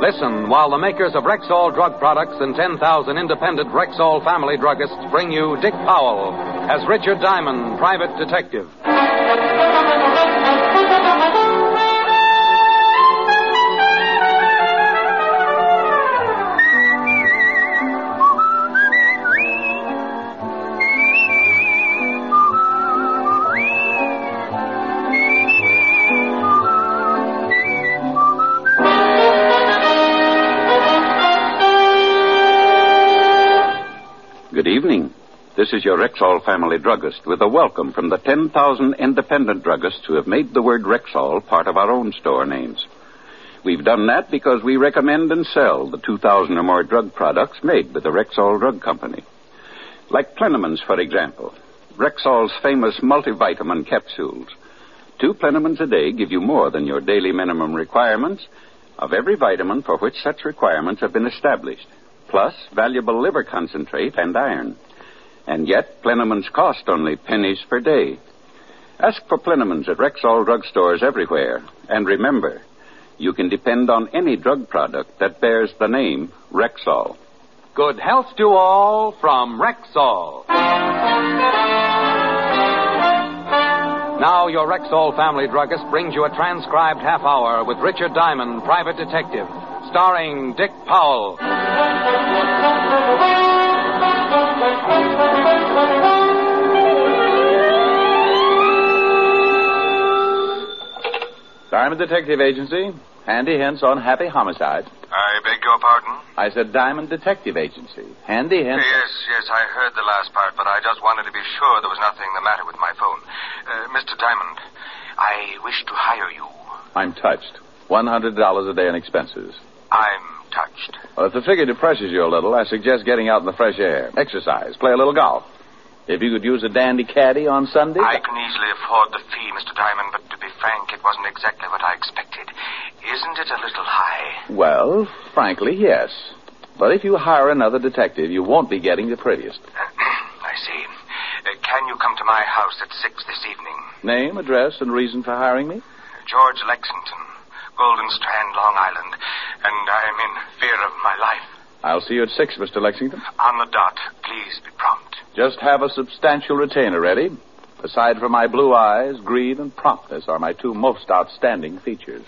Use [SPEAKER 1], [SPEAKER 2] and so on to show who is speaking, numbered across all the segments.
[SPEAKER 1] Listen while the makers of Rexall drug products and 10,000 independent Rexall family druggists bring you Dick Powell as Richard Diamond, private detective.
[SPEAKER 2] Good evening. This is your Rexall family druggist with a welcome from the 10,000 independent druggists who have made the word Rexall part of our own store names. We've done that because we recommend and sell the 2,000 or more drug products made with the Rexall Drug Company. Like Plenamins, for example. Rexall's famous multivitamin capsules. 2 Plenamins a day give you more than your daily minimum requirements of every vitamin for which such requirements have been established. Plus valuable liver concentrate and iron. And yet, Plenamins cost only pennies per day. Ask for Plenamins at Rexall drugstores everywhere. And remember, you can depend on any drug product that bears the name Rexall.
[SPEAKER 1] Good health to all from Rexall. Now your Rexall family druggist brings you a transcribed half hour with Richard Diamond, private detective, starring Dick Powell.
[SPEAKER 3] Diamond Detective Agency. Handy hints on happy homicide.
[SPEAKER 4] I beg your pardon?
[SPEAKER 3] I said Diamond Detective Agency. Handy hints.
[SPEAKER 4] Yes, I heard the last part, but I just wanted to be sure there was nothing the matter with my phone. Mr. Diamond, I wish to hire you.
[SPEAKER 3] I'm touched. $100 a day in expenses.
[SPEAKER 4] I'm touched.
[SPEAKER 3] Well, if the figure depresses you a little, I suggest getting out in the fresh air. Exercise. Play a little golf. If you could use a dandy caddy on Sunday.
[SPEAKER 4] I can easily afford the fee, Mr. Diamond, but to be frank, it wasn't exactly what I expected. Isn't it a little high?
[SPEAKER 3] Well, frankly, yes. But if you hire another detective, you won't be getting the prettiest.
[SPEAKER 4] I see. Can you come to my house at 6 this evening?
[SPEAKER 3] Name, address, and reason for hiring me?
[SPEAKER 4] George Lexington, Golden Strand, Long Island, and I am in fear of my life.
[SPEAKER 3] I'll see you at 6, Mr. Lexington.
[SPEAKER 4] On the dot. Please be prompt.
[SPEAKER 3] Just have a substantial retainer ready. Aside from my blue eyes, greed and promptness are my 2 most outstanding features.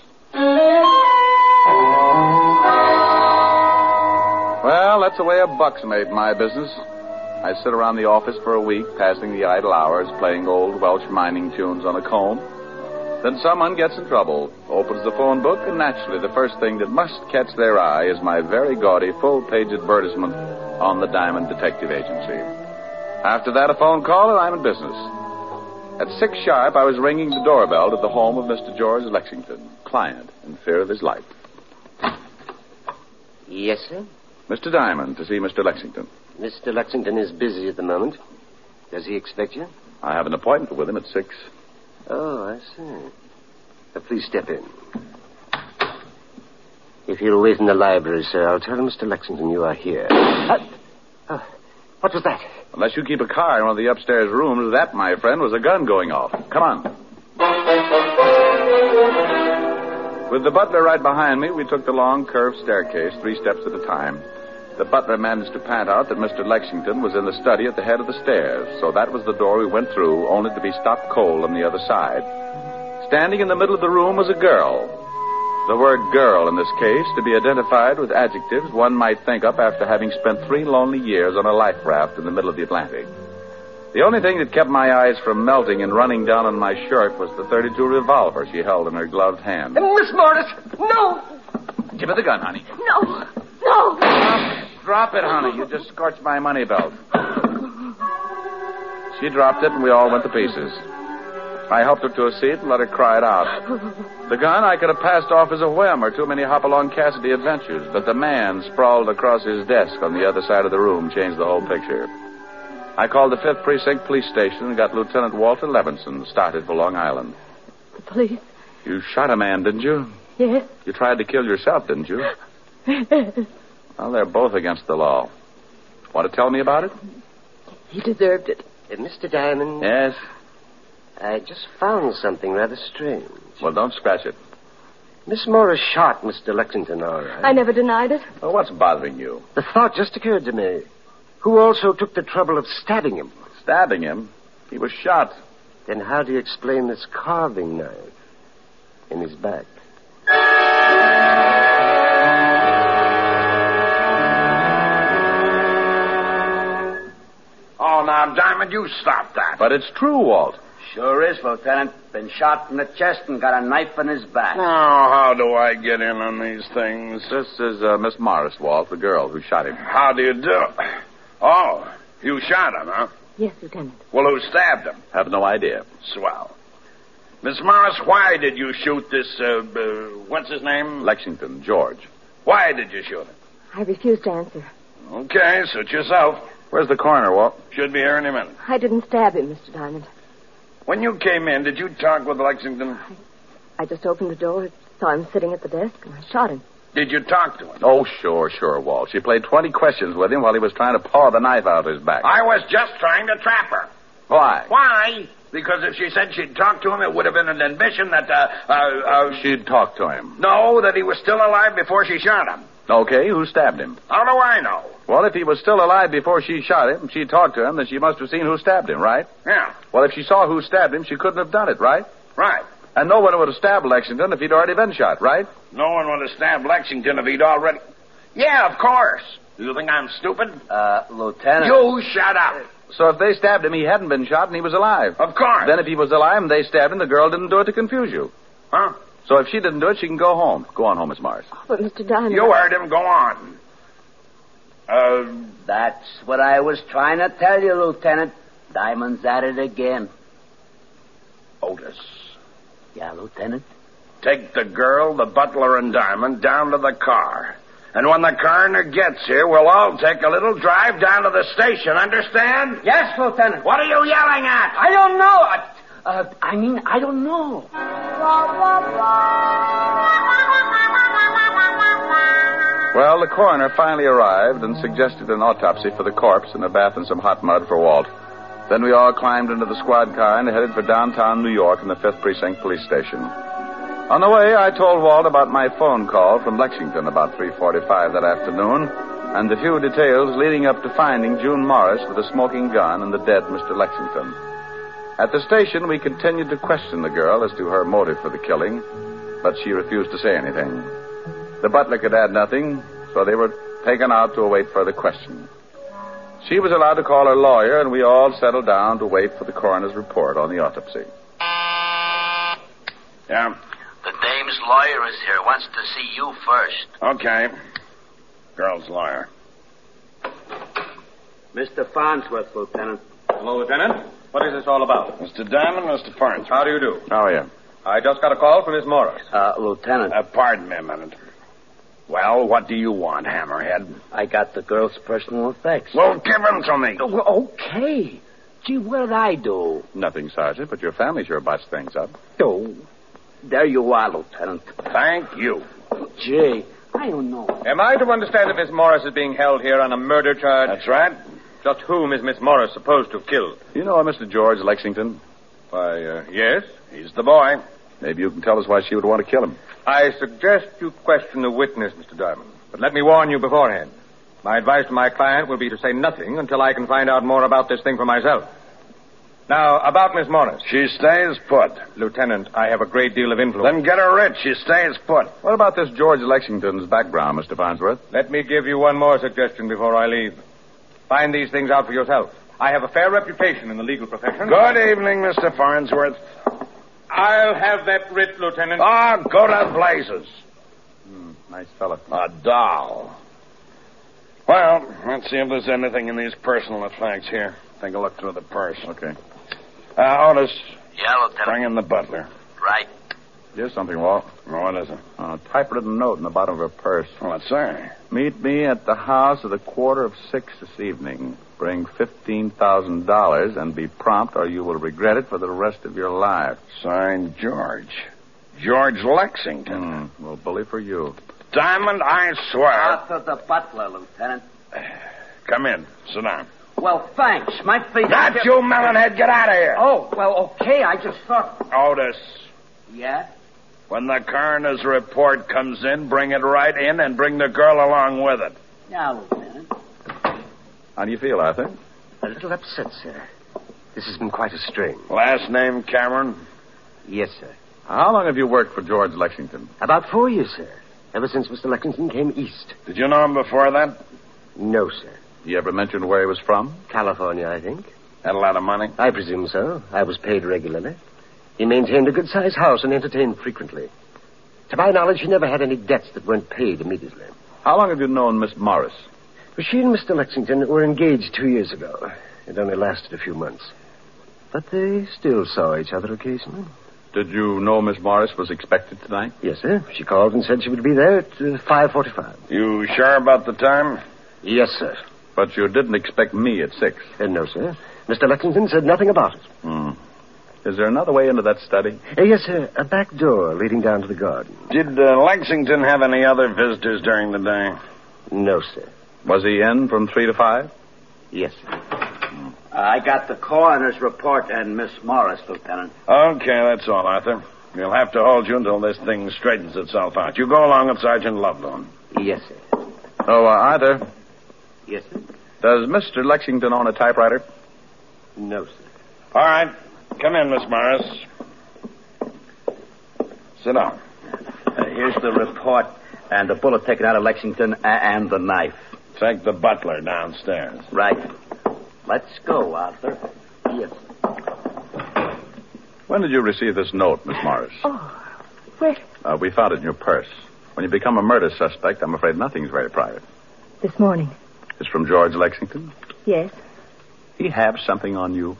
[SPEAKER 3] Well, that's the way a buck's made in my business. I sit around the office for a week, passing the idle hours, playing old Welsh mining tunes on a comb. Then someone gets in trouble, opens the phone book, and naturally the first thing that must catch their eye is my very gaudy full-page advertisement on the Diamond Detective Agency. After that, a phone call, and I'm in business. At 6 sharp, I was ringing the doorbell at the home of Mr. George Lexington, client in fear of his life.
[SPEAKER 5] Yes, sir?
[SPEAKER 3] Mr. Diamond, to see Mr. Lexington.
[SPEAKER 5] Mr. Lexington is busy at the moment. Does he expect you?
[SPEAKER 3] I have an appointment with him at 6.
[SPEAKER 5] Oh, I see. Please step in. If you'll wait in the library, sir, I'll tell Mr. Lexington you are here. What was that?
[SPEAKER 3] Unless you keep a car in one of the upstairs rooms, that, my friend, was a gun going off. Come on. With the butler right behind me, we took the long, curved staircase 3 steps at a time. The butler managed to pant out that Mr. Lexington was in the study at the head of the stairs, so that was the door we went through, only to be stopped cold on the other side. Standing in the middle of the room was a girl. The word girl, in this case, to be identified with adjectives one might think up after having spent 3 lonely years on a life raft in the middle of the Atlantic. The only thing that kept my eyes from melting and running down on my shirt was the .32 revolver she held in her gloved hand.
[SPEAKER 6] Miss Morris, no!
[SPEAKER 3] Give her the gun, honey.
[SPEAKER 6] No!
[SPEAKER 3] Drop it, honey. You just scorched my money belt. She dropped it, and we all went to pieces. I helped her to a seat and let her cry it out. The gun I could have passed off as a whim or too many Hopalong Cassidy adventures, but the man sprawled across his desk on the other side of the room changed the whole picture. I called the 5th Precinct Police Station and got Lieutenant Walter Levinson started for Long Island.
[SPEAKER 6] The police?
[SPEAKER 3] You shot a man, didn't you?
[SPEAKER 6] Yes.
[SPEAKER 3] You tried to kill yourself, didn't you?
[SPEAKER 6] Yes.
[SPEAKER 3] Well, they're both against the law. Want to tell me about it?
[SPEAKER 6] He deserved it.
[SPEAKER 5] Mr. Diamond?
[SPEAKER 3] Yes?
[SPEAKER 5] I just found something rather strange.
[SPEAKER 3] Well, don't scratch it.
[SPEAKER 5] Miss Morris shot Mr. Lexington, all right.
[SPEAKER 6] I never denied it.
[SPEAKER 3] Well, what's bothering you?
[SPEAKER 5] The thought just occurred to me. Who also took the trouble of stabbing him?
[SPEAKER 3] Stabbing him? He was shot.
[SPEAKER 5] Then how do you explain this carving knife in his back?
[SPEAKER 7] Oh, now, Diamond, you stop that.
[SPEAKER 3] But it's true, Walt.
[SPEAKER 8] Sure is, Lieutenant. Been shot in the chest and got a knife in his back.
[SPEAKER 7] Oh, how do I get in on these things?
[SPEAKER 3] This is Miss Morris, Walt, the girl who shot him.
[SPEAKER 7] How do you do? Oh, you shot him, huh?
[SPEAKER 6] Yes, Lieutenant.
[SPEAKER 7] Well, who stabbed him?
[SPEAKER 3] Have no idea.
[SPEAKER 7] Swell. Miss Morris, why did you shoot this, what's his name?
[SPEAKER 3] Lexington, George.
[SPEAKER 7] Why did you shoot him?
[SPEAKER 6] I refuse to answer.
[SPEAKER 7] Okay, suit yourself.
[SPEAKER 3] Where's the coroner, Walt?
[SPEAKER 7] Should be here any minute.
[SPEAKER 6] I didn't stab him, Mr. Diamond.
[SPEAKER 7] When you came in, did you talk with Lexington?
[SPEAKER 6] I just opened the door, saw him sitting at the desk, and I shot him.
[SPEAKER 7] Did you talk to him?
[SPEAKER 3] Oh, sure, Walt. She played 20 questions with him while he was trying to paw the knife out of his back.
[SPEAKER 7] I was just trying to trap her.
[SPEAKER 3] Why?
[SPEAKER 7] Why? Because if she said she'd talk to him, it would have been an admission that,
[SPEAKER 3] She'd talk to him.
[SPEAKER 7] No, that he was still alive before she shot him.
[SPEAKER 3] Okay, who stabbed him?
[SPEAKER 7] How do I know?
[SPEAKER 3] Well, if he was still alive before she shot him, she talked to him, then she must have seen who stabbed him, right?
[SPEAKER 7] Yeah.
[SPEAKER 3] Well, if she saw who stabbed him, she couldn't have done it, right?
[SPEAKER 7] Right.
[SPEAKER 3] And no one would have stabbed Lexington if he'd already been shot, right?
[SPEAKER 7] No one would have stabbed Lexington if he'd already... Yeah, of course. You think I'm stupid?
[SPEAKER 8] Lieutenant.
[SPEAKER 7] You shut up.
[SPEAKER 3] So if they stabbed him, he hadn't been shot and he was alive.
[SPEAKER 7] Of course.
[SPEAKER 3] Then if he was alive and they stabbed him, the girl didn't do it to confuse you.
[SPEAKER 7] Huh?
[SPEAKER 3] So if she didn't do it, she can go home. Go on home, Miss Morris.
[SPEAKER 6] Oh, but Mr. Diamond...
[SPEAKER 7] You heard him. Go on.
[SPEAKER 8] That's what I was trying to tell you, Lieutenant. Diamond's at it again.
[SPEAKER 7] Otis.
[SPEAKER 8] Yeah, Lieutenant?
[SPEAKER 7] Take the girl, the butler, and Diamond down to the car. And when the coroner gets here, we'll all take a little drive down to the station, understand?
[SPEAKER 8] Yes, Lieutenant.
[SPEAKER 7] What are you yelling at?
[SPEAKER 8] I don't know. I don't know.
[SPEAKER 3] Well, the coroner finally arrived and suggested an autopsy for the corpse and a bath in some hot mud for Walt. Then we all climbed into the squad car and headed for downtown New York and the 5th Precinct Police Station. On the way, I told Walt about my phone call from Lexington about 3:45 that afternoon and the few details leading up to finding June Morris with a smoking gun and the dead Mr. Lexington. At the station, we continued to question the girl as to her motive for the killing, but she refused to say anything. The butler could add nothing, so they were taken out to await further questioning. She was allowed to call her lawyer, and we all settled down to wait for the coroner's report on the autopsy.
[SPEAKER 7] Yeah?
[SPEAKER 8] The dame's lawyer is here. Wants to see you first.
[SPEAKER 7] Okay. Girl's lawyer.
[SPEAKER 8] Mr. Farnsworth, Lieutenant.
[SPEAKER 9] Hello, Lieutenant. What is this all about?
[SPEAKER 7] Mr. Diamond, Mr. Farnsworth.
[SPEAKER 9] How do you do?
[SPEAKER 3] How are you?
[SPEAKER 9] I just got a call from Miss Morris.
[SPEAKER 8] Lieutenant.
[SPEAKER 7] Pardon me a minute. Well, what do you want, Hammerhead?
[SPEAKER 8] I got the girl's personal effects.
[SPEAKER 7] Well, give them to me.
[SPEAKER 8] Oh, okay. Gee, what did I do?
[SPEAKER 3] Nothing, Sergeant, but your family sure botched things up.
[SPEAKER 8] Oh, there you are, Lieutenant.
[SPEAKER 7] Thank you.
[SPEAKER 8] Gee, I don't know.
[SPEAKER 9] Am I to understand that Miss Morris is being held here on a murder charge?
[SPEAKER 7] That's right.
[SPEAKER 9] Just whom is Miss Morris supposed to have killed?
[SPEAKER 3] You know a Mr. George Lexington?
[SPEAKER 9] Why, yes.
[SPEAKER 7] He's the boy.
[SPEAKER 3] Maybe you can tell us why she would want to kill him.
[SPEAKER 9] I suggest you question the witness, Mr. Diamond. But let me warn you beforehand. My advice to my client will be to say nothing until I can find out more about this thing for myself. Now, about Miss Morris.
[SPEAKER 7] She stays put.
[SPEAKER 9] Lieutenant, I have a great deal of influence.
[SPEAKER 7] Then get her rich. She stays put.
[SPEAKER 3] What about this George Lexington's background, Mr. Farnsworth?
[SPEAKER 9] Let me give you one more suggestion before I leave. Find these things out for yourself. I have a fair reputation in the legal profession.
[SPEAKER 7] Good evening, Mr. Farnsworth.
[SPEAKER 9] I'll have that writ, Lieutenant.
[SPEAKER 7] Ah, go to blazes.
[SPEAKER 3] Nice fella.
[SPEAKER 7] A doll. Well, let's see if there's anything in these personal effects here. Take a look through the purse.
[SPEAKER 3] Okay.
[SPEAKER 7] Otis.
[SPEAKER 8] Yeah, Lieutenant.
[SPEAKER 7] Bring in the butler.
[SPEAKER 8] Right.
[SPEAKER 3] Here's something, Walt.
[SPEAKER 7] What is it?
[SPEAKER 3] A typewritten note in the bottom of her purse.
[SPEAKER 7] What's that?
[SPEAKER 3] Meet me at the house at 5:15 this evening. Bring $15,000 and be prompt or you will regret it for the rest of your life.
[SPEAKER 7] Signed, George. George Lexington.
[SPEAKER 3] Well, bully for you.
[SPEAKER 7] Diamond, I swear.
[SPEAKER 8] After the butler, Lieutenant.
[SPEAKER 7] Come in. Sit down.
[SPEAKER 8] Well, thanks. My feet...
[SPEAKER 7] Not you, melonhead. Get out of here.
[SPEAKER 8] Oh, well, okay. I just thought...
[SPEAKER 7] Otis.
[SPEAKER 8] Yeah?
[SPEAKER 7] When the coroner's report comes in, bring it right in and bring the girl along with it.
[SPEAKER 8] Now, Lieutenant.
[SPEAKER 3] How do you feel, Arthur?
[SPEAKER 5] A little upset, sir. This has been quite a strain.
[SPEAKER 7] Last name Cameron?
[SPEAKER 5] Yes, sir.
[SPEAKER 3] How long have you worked for George Lexington?
[SPEAKER 5] About 4 years, sir. Ever since Mr. Lexington came east.
[SPEAKER 7] Did you know him before that?
[SPEAKER 5] No, sir.
[SPEAKER 3] You ever mention where he was from?
[SPEAKER 5] California, I think.
[SPEAKER 7] Had a lot of money?
[SPEAKER 5] I presume so. I was paid regularly. He maintained a good-sized house and entertained frequently. To my knowledge, he never had any debts that weren't paid immediately.
[SPEAKER 3] How long have you known Miss Morris?
[SPEAKER 5] Well, she and Mr. Lexington were engaged 2 years ago. It only lasted a few months. But they still saw each other occasionally.
[SPEAKER 3] Did you know Miss Morris was expected tonight?
[SPEAKER 5] Yes, sir. She called and said she would be there at 5:45.
[SPEAKER 7] You sure about the time?
[SPEAKER 5] Yes, sir.
[SPEAKER 3] But you didn't expect me at 6.
[SPEAKER 5] No, sir. Mr. Lexington said nothing about it.
[SPEAKER 3] Is there another way into that study?
[SPEAKER 5] Yes, sir. A back door leading down to the garden.
[SPEAKER 7] Did Lexington have any other visitors during the day?
[SPEAKER 5] No, sir.
[SPEAKER 3] Was he in from 3 to 5?
[SPEAKER 5] Yes, sir.
[SPEAKER 8] I got the coroner's report and Miss Morris, Lieutenant.
[SPEAKER 7] Okay, that's all, Arthur. We'll have to hold you until this thing straightens itself out. You go along with Sergeant Lovelock.
[SPEAKER 5] Yes, sir.
[SPEAKER 3] Oh, Arthur,
[SPEAKER 5] Yes, sir.
[SPEAKER 3] does Mr. Lexington own a typewriter?
[SPEAKER 5] No, sir.
[SPEAKER 7] All right. Come in, Miss Morris. Sit down.
[SPEAKER 8] Here's the report and the bullet taken out of Lexington and the knife.
[SPEAKER 7] Take the butler downstairs.
[SPEAKER 8] Right. Let's go, Arthur. Yes.
[SPEAKER 3] When did you receive this note, Miss Morris?
[SPEAKER 6] Oh, where?
[SPEAKER 3] We found it in your purse. When you become a murder suspect, I'm afraid nothing's very private.
[SPEAKER 6] This morning.
[SPEAKER 3] It's from George Lexington?
[SPEAKER 6] Yes.
[SPEAKER 3] He have something on you?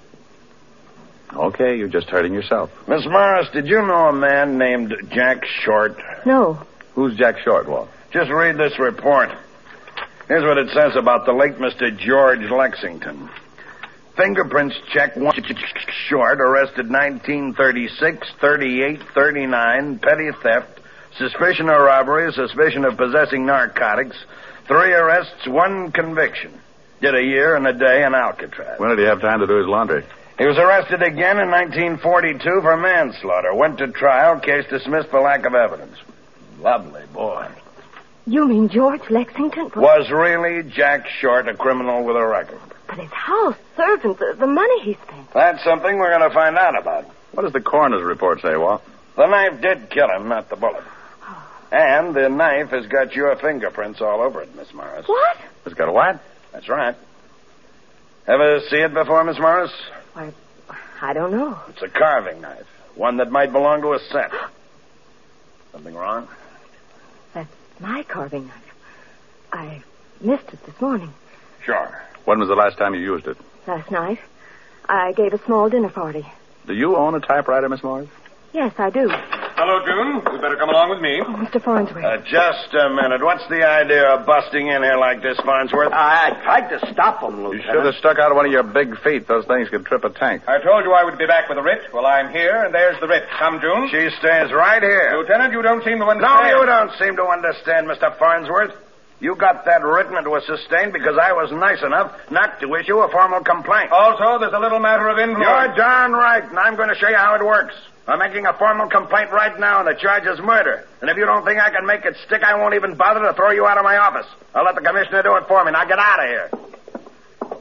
[SPEAKER 3] Okay, you're just hurting yourself.
[SPEAKER 7] Miss Morris, did you know a man named Jack Short?
[SPEAKER 6] No.
[SPEAKER 3] Who's Jack Short, Walt?
[SPEAKER 7] Just read this report. Here's what it says about the late Mr. George Lexington. Fingerprints check one Short, arrested 1936, 38, 39, petty theft, suspicion of robbery, suspicion of possessing narcotics, 3 arrests, 1 conviction. Did a year and a day in Alcatraz.
[SPEAKER 3] When did he have time to do his laundry?
[SPEAKER 7] He was arrested again in 1942 for manslaughter. Went to trial, case dismissed for lack of evidence. Lovely boy.
[SPEAKER 6] You mean George Lexington?
[SPEAKER 7] Was really Jack Short a criminal with a record?
[SPEAKER 6] But his house, servants, the money he spent.
[SPEAKER 7] That's something we're going to find out about.
[SPEAKER 3] What does the coroner's report say, Walt?
[SPEAKER 7] The knife did kill him, not the bullet. And the knife has got your fingerprints all over it, Miss Morris.
[SPEAKER 6] What?
[SPEAKER 3] It's got a what?
[SPEAKER 7] That's right. Ever see it before, Miss Morris?
[SPEAKER 6] Why, I don't know.
[SPEAKER 7] It's a carving knife. One that might belong to a set. Something wrong?
[SPEAKER 6] That's my carving knife. I missed it this morning.
[SPEAKER 7] Sure.
[SPEAKER 3] When was the last time you used it?
[SPEAKER 6] Last night. I gave a small dinner party.
[SPEAKER 3] Do you own a typewriter, Miss Morris?
[SPEAKER 6] Yes, I do.
[SPEAKER 9] Hello, June. You better come along with me.
[SPEAKER 6] Oh, Mr. Farnsworth.
[SPEAKER 7] Just a minute. What's the idea of busting in here like this, Farnsworth?
[SPEAKER 8] I tried to stop him,
[SPEAKER 3] You
[SPEAKER 8] Lieutenant.
[SPEAKER 3] should have stuck out one of your big feet. Those things could trip a tank.
[SPEAKER 9] I told you I would be back with a writ. Well, I'm here, and there's the writ. Come, June.
[SPEAKER 7] She stays right here.
[SPEAKER 9] Lieutenant, you don't seem to
[SPEAKER 7] No,
[SPEAKER 9] understand.
[SPEAKER 7] you don't seem to understand, Mr. Farnsworth. You got that written and it was sustained because I was nice enough not to issue a formal complaint.
[SPEAKER 9] Also, there's a little matter of influence.
[SPEAKER 7] You're darn right, and I'm going to show you how it works. I'm making a formal complaint right now, and the charge is murder. And if you don't think I can make it stick, I won't even bother to throw you out of my office. I'll let the commissioner do it for me. Now get out of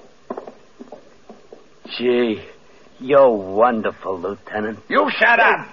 [SPEAKER 7] here.
[SPEAKER 8] Gee, you're wonderful, Lieutenant.
[SPEAKER 7] You shut up.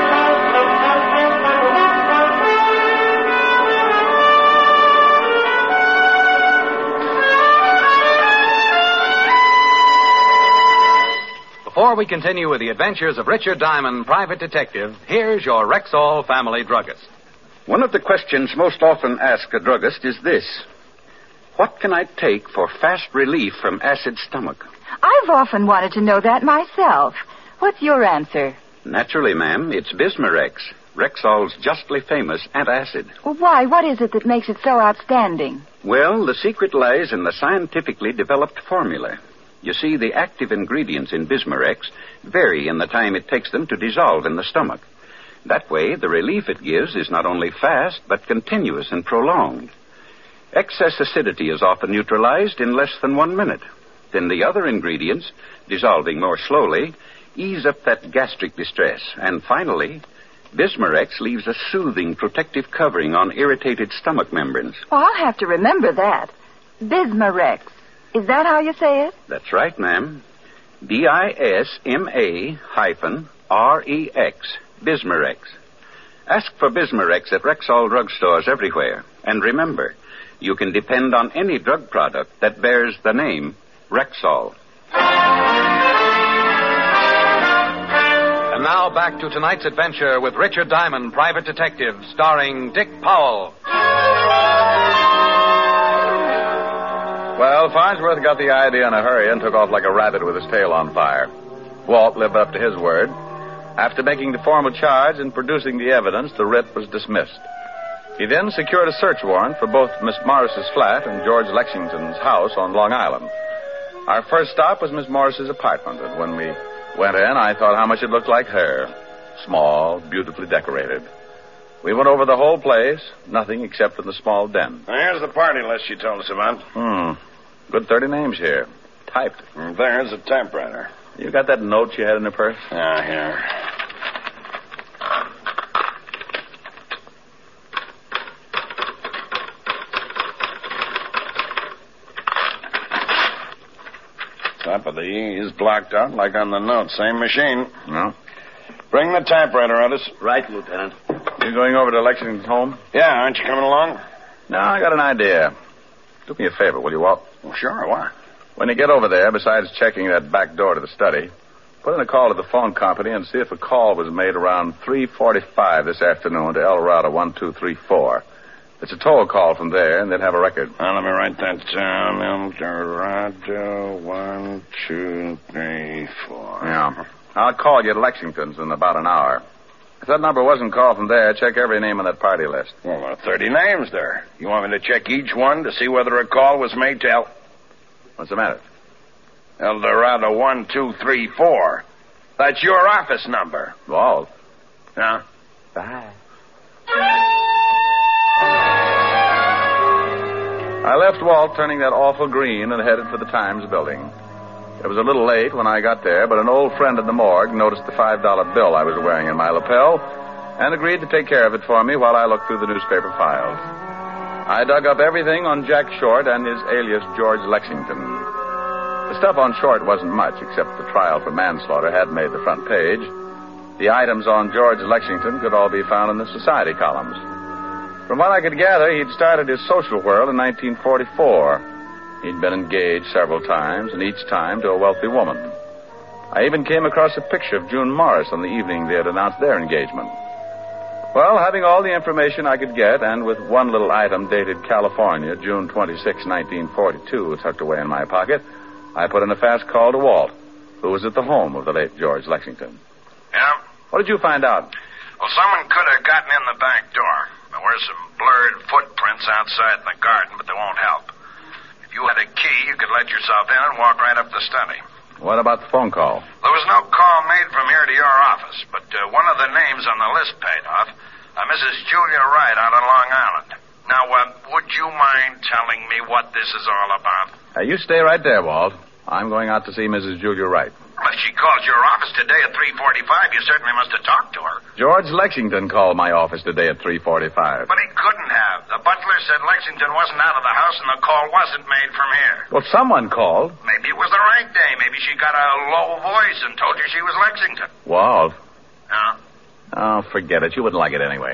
[SPEAKER 1] Before we continue with the adventures of Richard Diamond, private detective, here's your Rexall family druggist.
[SPEAKER 2] One of the questions most often asked a druggist is this: what can I take for fast relief from acid stomach?
[SPEAKER 10] I've often wanted to know that myself. What's your answer?
[SPEAKER 2] Naturally, ma'am, it's Bismarex, Rexall's justly famous antacid.
[SPEAKER 10] Well, why? What is it that makes it so outstanding?
[SPEAKER 2] Well, the secret lies in the scientifically developed formula. You see, the active ingredients in Bismarex vary in the time it takes them to dissolve in the stomach. That way, the relief it gives is not only fast, but continuous and prolonged. Excess acidity is often neutralized in less than 1 minute. Then the other ingredients, dissolving more slowly, ease up that gastric distress. And finally, Bismarex leaves a soothing protective covering on irritated stomach membranes.
[SPEAKER 10] Oh, I'll have to remember that. Bismarex. Is that how you say it?
[SPEAKER 2] That's right, ma'am. BISMA-REX. Bismarex. Ask for Bismarex at Rexall drugstores everywhere. And remember, you can depend on any drug product that bears the name Rexall.
[SPEAKER 1] And now back to tonight's adventure with Richard Diamond, Private Detective, starring Dick Powell.
[SPEAKER 3] Well, Farnsworth got the idea in a hurry and took off like a rabbit with his tail on fire. Walt lived up to his word. After making the formal charge and producing the evidence, the writ was dismissed. He then secured a search warrant for both Miss Morris's flat and George Lexington's house on Long Island. Our first stop was Miss Morris's apartment, and when we went in, I thought how much it looked like her. Small, beautifully decorated. We went over the whole place, nothing except in the small den.
[SPEAKER 7] Here's the party list she told us about.
[SPEAKER 3] Good 30 names here. Typed.
[SPEAKER 7] And there's a typewriter.
[SPEAKER 3] You got that note you had in the purse?
[SPEAKER 7] Yeah, here. Top of the E is blocked out like on the note. Same machine.
[SPEAKER 3] No.
[SPEAKER 7] Bring the typewriter, Otis.
[SPEAKER 8] Right, Lieutenant.
[SPEAKER 3] You going over to Lexington's home?
[SPEAKER 7] Yeah, aren't you coming along?
[SPEAKER 3] No, I got an idea. Do me a favor, will you, Walt?
[SPEAKER 7] Well, sure, why?
[SPEAKER 3] When you get over there, besides checking that back door to the study, put in a call to the phone company and see if a call was made around 3:45 this afternoon to El Dorado 1234. It's a toll call from there, and they'd have a record.
[SPEAKER 7] Now, let me write that down. El Dorado 1234.
[SPEAKER 3] Yeah. I'll call you at Lexington's in about an hour. If that number wasn't called from there, check every name on that party list.
[SPEAKER 7] Well, there are 30 names there. You want me to check each one to see whether a call was made to
[SPEAKER 3] What's the matter?
[SPEAKER 7] El Dorado 1234. That's your office number.
[SPEAKER 3] Walt.
[SPEAKER 7] Yeah?
[SPEAKER 3] Bye. I left Walt turning that awful green and headed for the Times building. It was a little late when I got there, but an old friend in the morgue noticed the $5 bill I was wearing in my lapel and agreed to take care of it for me while I looked through the newspaper files. I dug up everything on Jack Short and his alias George Lexington. The stuff on Short wasn't much, except the trial for manslaughter had made the front page. The items on George Lexington could all be found in the society columns. From what I could gather, he'd started his social whirl in 1944. He'd been engaged several times, and each time to a wealthy woman. I even came across a picture of June Morris on the evening they had announced their engagement. Well, having all the information I could get, and with one little item dated California, June 26, 1942, tucked away in my pocket, I put in a fast call to Walt, who was at the home of the late George Lexington.
[SPEAKER 7] Yeah?
[SPEAKER 3] What did you find out?
[SPEAKER 7] Well, someone could have gotten in the back door. There were some blurred footprints outside in the garden, but they won't help. If you had a key, you could let yourself in and walk right up the study.
[SPEAKER 3] What about the phone call?
[SPEAKER 7] There was no call made from here to your office, but one of the names on the list paid off. Mrs. Julia Wright out on Long Island. Now, would you mind telling me what this is all about?
[SPEAKER 3] You stay right there, Walt. I'm going out to see Mrs. Julia Wright.
[SPEAKER 7] Well, if she called your office today at 3:45, you certainly must have talked to her.
[SPEAKER 3] George Lexington called my office today at 3:45.
[SPEAKER 7] But he couldn't have. The butler said Lexington wasn't out of the house and the call wasn't made from here.
[SPEAKER 3] Well, someone called.
[SPEAKER 7] Maybe it was the right day. Maybe she got a low voice and told you she was Lexington.
[SPEAKER 3] Walt.
[SPEAKER 7] Yeah?
[SPEAKER 3] Oh, forget it. You wouldn't like it anyway.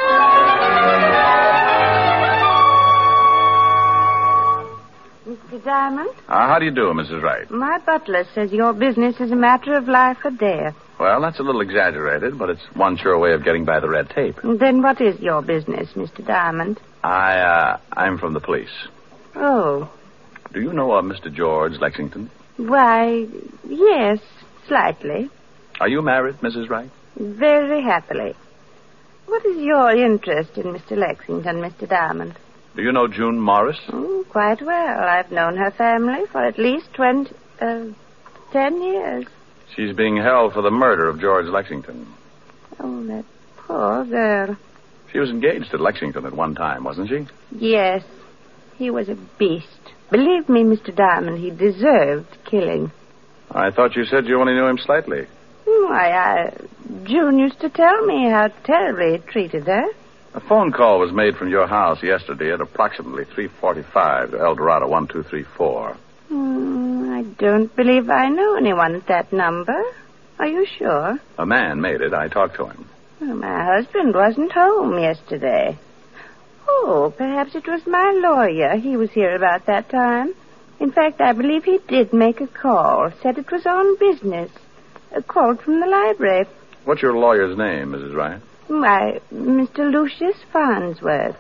[SPEAKER 11] Mr. Diamond?
[SPEAKER 3] How do you do, Mrs. Wright?
[SPEAKER 11] My butler says your business is a matter of life or death.
[SPEAKER 3] Well, that's a little exaggerated, but it's one sure way of getting by the red tape.
[SPEAKER 11] Then what is your business, Mr. Diamond?
[SPEAKER 3] I'm from the police.
[SPEAKER 11] Oh.
[SPEAKER 3] Do you know Mr. George Lexington?
[SPEAKER 11] Why, yes, slightly.
[SPEAKER 3] Are you married, Mrs. Wright?
[SPEAKER 11] Very happily. What is your interest in Mr. Lexington, Mr. Diamond?
[SPEAKER 3] Do you know June Morris?
[SPEAKER 11] Oh, quite well. I've known her family for at least 10 years.
[SPEAKER 3] She's being held for the murder of George Lexington.
[SPEAKER 11] Oh, that poor girl.
[SPEAKER 3] She was engaged to Lexington at one time, wasn't she?
[SPEAKER 11] Yes. He was a beast. Believe me, Mr. Diamond, he deserved killing.
[SPEAKER 3] I thought you said you only knew him slightly.
[SPEAKER 11] Why, June used to tell me how terribly he treated her.
[SPEAKER 3] A phone call was made from your house yesterday at approximately 3:45 to El Dorado 1234.
[SPEAKER 11] I don't believe I know anyone at that number. Are you sure?
[SPEAKER 3] A man made it. I talked to him.
[SPEAKER 11] Well, my husband wasn't home yesterday. Oh, perhaps it was my lawyer. He was here about that time. In fact, I believe he did make a call. Said it was on business. A call from the library.
[SPEAKER 3] What's your lawyer's name, Mrs. Wright?
[SPEAKER 11] Why, Mr. Lucius Farnsworth.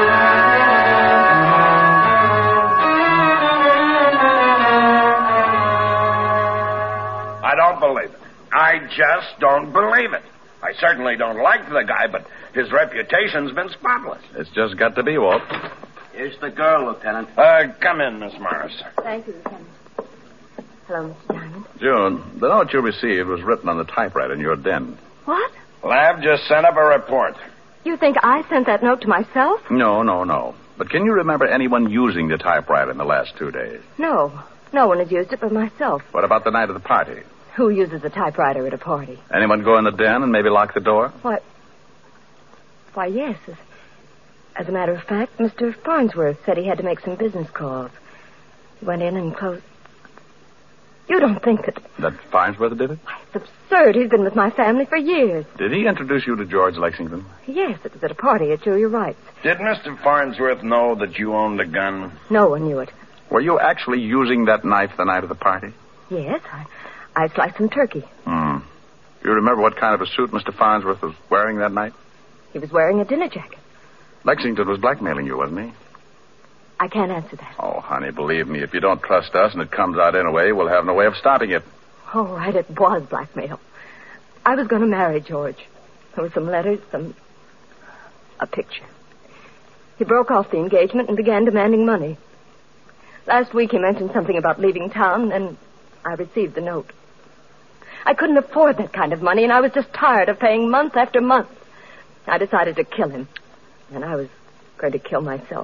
[SPEAKER 7] I don't believe it. I just don't believe it. I certainly don't like the guy, but his reputation's been spotless.
[SPEAKER 3] It's just got to be, Walt.
[SPEAKER 8] Here's the girl, Lieutenant.
[SPEAKER 7] Come in, Miss Morris.
[SPEAKER 6] Thank you, Lieutenant. Hello, Mr. Diamond.
[SPEAKER 3] June, the note you received was written on the typewriter in your den.
[SPEAKER 6] What?
[SPEAKER 7] Lab just sent up a report.
[SPEAKER 6] You think I sent that note to myself?
[SPEAKER 3] No. But can you remember anyone using the typewriter in the last 2 days?
[SPEAKER 6] No. No one has used it but myself.
[SPEAKER 3] What about the night of the party?
[SPEAKER 6] Who uses a typewriter at a party?
[SPEAKER 3] Anyone go in the den and maybe lock the door?
[SPEAKER 6] What? Why, yes. As a matter of fact, Mr. Farnsworth said he had to make some business calls. He went in and closed. You don't think that...
[SPEAKER 3] That Farnsworth did it?
[SPEAKER 6] Why, it's absurd. He's been with my family for years.
[SPEAKER 3] Did he introduce you to George Lexington?
[SPEAKER 6] Yes, it was at a party at Julia Wright's.
[SPEAKER 7] Did Mr. Farnsworth know that you owned a gun?
[SPEAKER 6] No one knew it.
[SPEAKER 3] Were you actually using that knife the night of the party?
[SPEAKER 6] Yes, I sliced some turkey.
[SPEAKER 3] Do you remember what kind of a suit Mr. Farnsworth was wearing that night?
[SPEAKER 6] He was wearing a dinner jacket.
[SPEAKER 3] Lexington was blackmailing you, wasn't he?
[SPEAKER 6] I can't answer that.
[SPEAKER 3] Oh, honey, believe me, if you don't trust us and it comes out anyway, we'll have no way of stopping it.
[SPEAKER 6] All right, it was blackmail. I was going to marry George. There were some letters, a picture. He broke off the engagement and began demanding money. Last week he mentioned something about leaving town, and I received the note. I couldn't afford that kind of money, and I was just tired of paying month after month. I decided to kill him, and I was going to kill myself.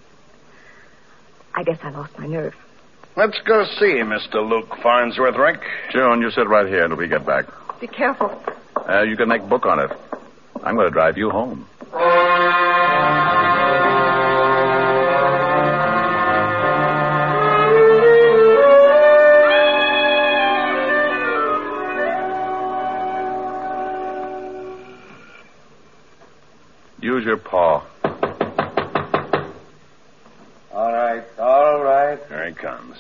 [SPEAKER 6] I guess I lost my nerve.
[SPEAKER 7] Let's go see Mr. Luke Farnsworth, Rick.
[SPEAKER 3] June, you sit right here until we get back.
[SPEAKER 6] Be careful.
[SPEAKER 3] You can make a book on it. I'm going to drive you home. Use your paw.
[SPEAKER 9] All right.
[SPEAKER 7] There he comes.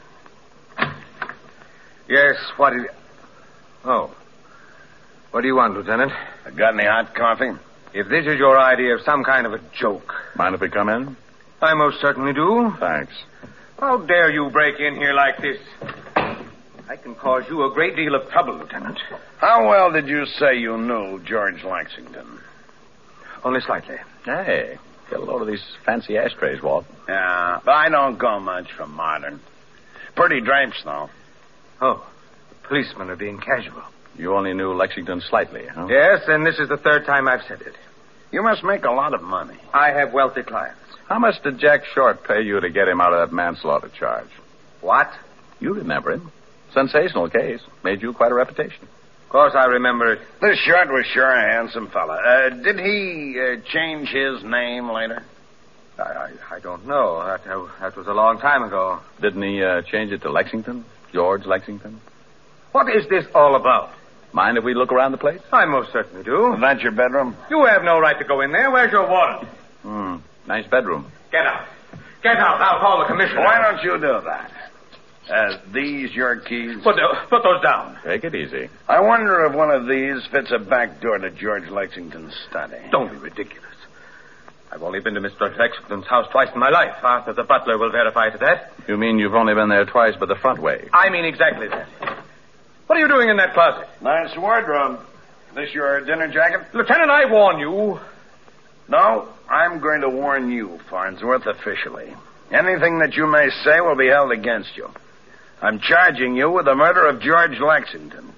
[SPEAKER 9] Yes, what is... Oh. What do you want, Lieutenant?
[SPEAKER 7] Got any hot coffee?
[SPEAKER 9] If this is your idea of some kind of a joke...
[SPEAKER 3] Mind if we come in?
[SPEAKER 9] I most certainly do.
[SPEAKER 3] Thanks.
[SPEAKER 9] How dare you break in here like this? I can cause you a great deal of trouble, Lieutenant.
[SPEAKER 7] How well did you say you knew George Lexington?
[SPEAKER 9] Only slightly.
[SPEAKER 3] Hey, get a load of these fancy ashtrays, Walt.
[SPEAKER 7] Yeah, but I don't go much for modern. Pretty drapes, though.
[SPEAKER 9] Oh, the policemen are being casual.
[SPEAKER 3] You only knew Lexington slightly, huh?
[SPEAKER 9] Yes, and this is the third time I've said it.
[SPEAKER 7] You must make a lot of money.
[SPEAKER 9] I have wealthy clients.
[SPEAKER 3] How much did Jack Short pay you to get him out of that manslaughter charge?
[SPEAKER 9] What?
[SPEAKER 3] You remember him. Sensational case. Made you quite a reputation.
[SPEAKER 9] Of course I remember it.
[SPEAKER 7] This Short was sure a handsome fella. Did he change his name later?
[SPEAKER 9] I don't know. That was a long time ago.
[SPEAKER 3] Didn't he change it to Lexington? George Lexington?
[SPEAKER 9] What is this all about?
[SPEAKER 3] Mind if we look around the place?
[SPEAKER 9] I most certainly do.
[SPEAKER 7] Is that your bedroom?
[SPEAKER 9] You have no right to go in there. Where's your warrant?
[SPEAKER 3] Nice bedroom.
[SPEAKER 9] Get out. Get out. I'll call the commissioner.
[SPEAKER 7] Why don't you do that? These your keys?
[SPEAKER 9] Put those down.
[SPEAKER 3] Take it easy.
[SPEAKER 7] I wonder if one of these fits a back door to George Lexington's study.
[SPEAKER 9] Don't be ridiculous. I've only been to Mr. Lexington's house twice in my life. Arthur, the butler, will verify to that.
[SPEAKER 3] You mean you've only been there twice, but the front way?
[SPEAKER 9] I mean exactly that. What are you doing in that closet?
[SPEAKER 7] Nice wardrobe. This your dinner jacket?
[SPEAKER 9] Lieutenant, I warn you.
[SPEAKER 7] No, I'm going to warn you, Farnsworth, officially. Anything that you may say will be held against you. I'm charging you with the murder of George Lexington.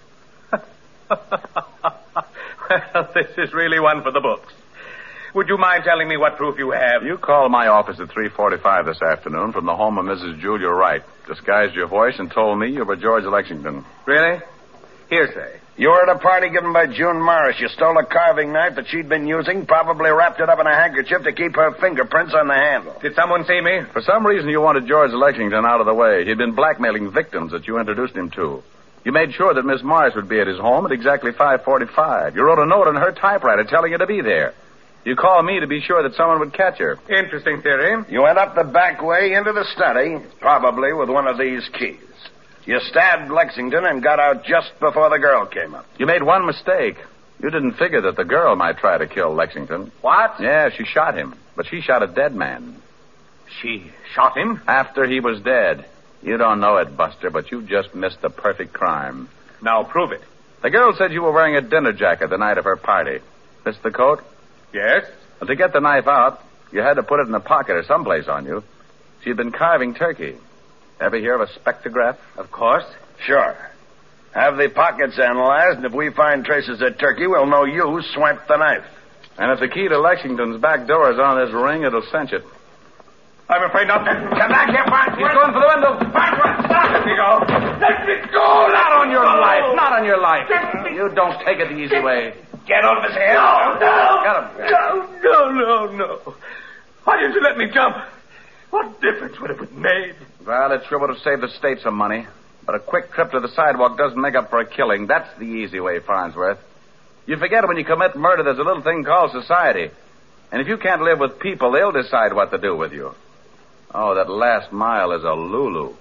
[SPEAKER 9] Well, this is really one for the books. Would you mind telling me what proof you have?
[SPEAKER 3] You called my office at 3:45 this afternoon from the home of Mrs. Julia Wright. Disguised your voice and told me you were George Lexington.
[SPEAKER 9] Really? Hearsay.
[SPEAKER 7] You were at a party given by June Morris. You stole a carving knife that she'd been using, probably wrapped it up in a handkerchief to keep her fingerprints on the handle.
[SPEAKER 9] Did someone see me?
[SPEAKER 3] For some reason, you wanted George Lexington out of the way. He'd been blackmailing victims that you introduced him to. You made sure that Miss Morris would be at his home at exactly 5:45. You wrote a note on her typewriter telling her to be there. You called me to be sure that someone would catch her.
[SPEAKER 9] Interesting theory.
[SPEAKER 7] You went up the back way into the study, probably with one of these keys. You stabbed Lexington and got out just before the girl came up.
[SPEAKER 3] You made one mistake. You didn't figure that the girl might try to kill Lexington.
[SPEAKER 9] What?
[SPEAKER 3] Yeah, she shot him. But she shot a dead man.
[SPEAKER 9] She shot him?
[SPEAKER 3] After he was dead. You don't know it, Buster, but you just missed the perfect crime.
[SPEAKER 9] Now prove it.
[SPEAKER 3] The girl said you were wearing a dinner jacket the night of her party. This the coat?
[SPEAKER 9] Yes.
[SPEAKER 3] Well, to get the knife out, you had to put it in a pocket or someplace on you. She'd been carving turkey. Ever hear of a spectrograph?
[SPEAKER 9] Of course.
[SPEAKER 7] Sure. Have the pockets analyzed, and if we find traces of turkey, we'll know you swiped the knife.
[SPEAKER 3] And if the key to Lexington's back door is on this ring, it'll cinch it.
[SPEAKER 9] I'm afraid not.
[SPEAKER 7] Come back here, Farnsworth.
[SPEAKER 3] He's going for the window.
[SPEAKER 7] Farnsworth, stop!
[SPEAKER 9] Let me go. Let me go.
[SPEAKER 3] Not on your life. Not on your life. You don't take it the easy way.
[SPEAKER 7] Get on his head.
[SPEAKER 9] No.
[SPEAKER 3] Get him.
[SPEAKER 9] No. Why didn't you let me jump? What difference would it have made?
[SPEAKER 3] Well, it sure would have saved the state some money. But a quick trip to the sidewalk doesn't make up for a killing. That's the easy way, Farnsworth. You forget when you commit murder, there's a little thing called society. And if you can't live with people, they'll decide what to do with you. Oh, that last mile is a Lulu.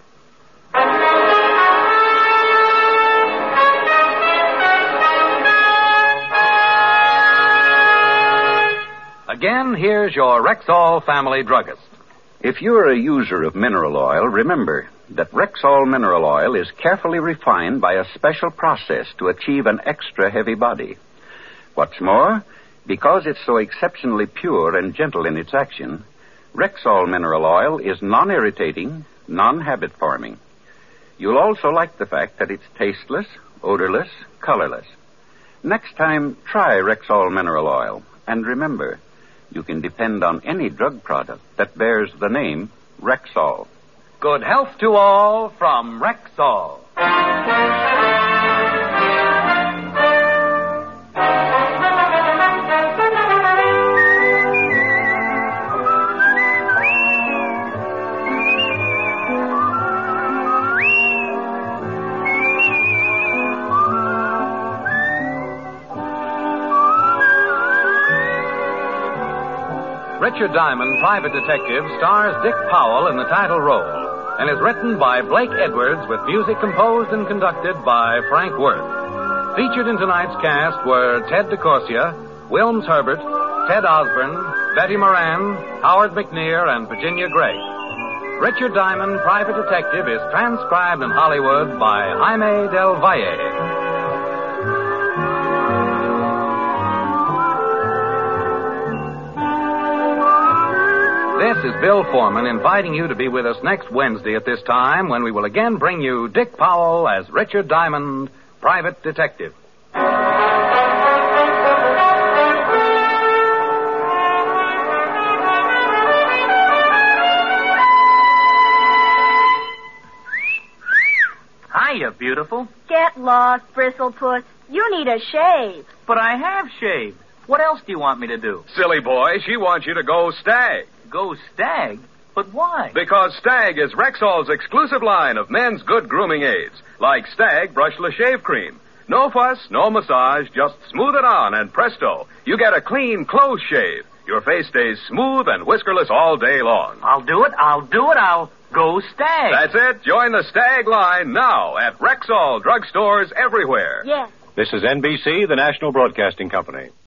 [SPEAKER 1] Again, here's your Rexall family druggist.
[SPEAKER 2] If you're a user of mineral oil, remember that Rexall mineral oil is carefully refined by a special process to achieve an extra heavy body. What's more, because it's so exceptionally pure and gentle in its action, Rexall mineral oil is non-irritating, non-habit-forming. You'll also like the fact that it's tasteless, odorless, colorless. Next time, try Rexall mineral oil. And remember, you can depend on any drug product that bears the name Rexall.
[SPEAKER 1] Good health to all from Rexall. Richard Diamond, Private Detective, stars Dick Powell in the title role and is written by Blake Edwards with music composed and conducted by Frank Worth. Featured in tonight's cast were Ted DeCorsia, Wilms Herbert, Ted Osborne, Betty Moran, Howard McNear, and Virginia Gray. Richard Diamond, Private Detective is transcribed in Hollywood by Jaime Del Valle. This is Bill Foreman inviting you to be with us next Wednesday at this time when we will again bring you Dick Powell as Richard Diamond, Private Detective.
[SPEAKER 12] Hiya, beautiful.
[SPEAKER 13] Get lost, Bristlepuss. You need a shave.
[SPEAKER 12] But I have shaved. What else do you want me to do?
[SPEAKER 14] Silly boy, she wants you to go Stag.
[SPEAKER 12] Go Stag? But why?
[SPEAKER 14] Because Stag is Rexall's exclusive line of men's good grooming aids, like Stag Brushless Shave Cream. No fuss, no massage, just smooth it on and presto, you get a clean, close shave. Your face stays smooth and whiskerless all day long.
[SPEAKER 12] I'll do it. I'll go Stag.
[SPEAKER 14] That's it. Join the Stag line now at Rexall drugstores everywhere.
[SPEAKER 13] Yes.
[SPEAKER 9] This is NBC, the National Broadcasting Company.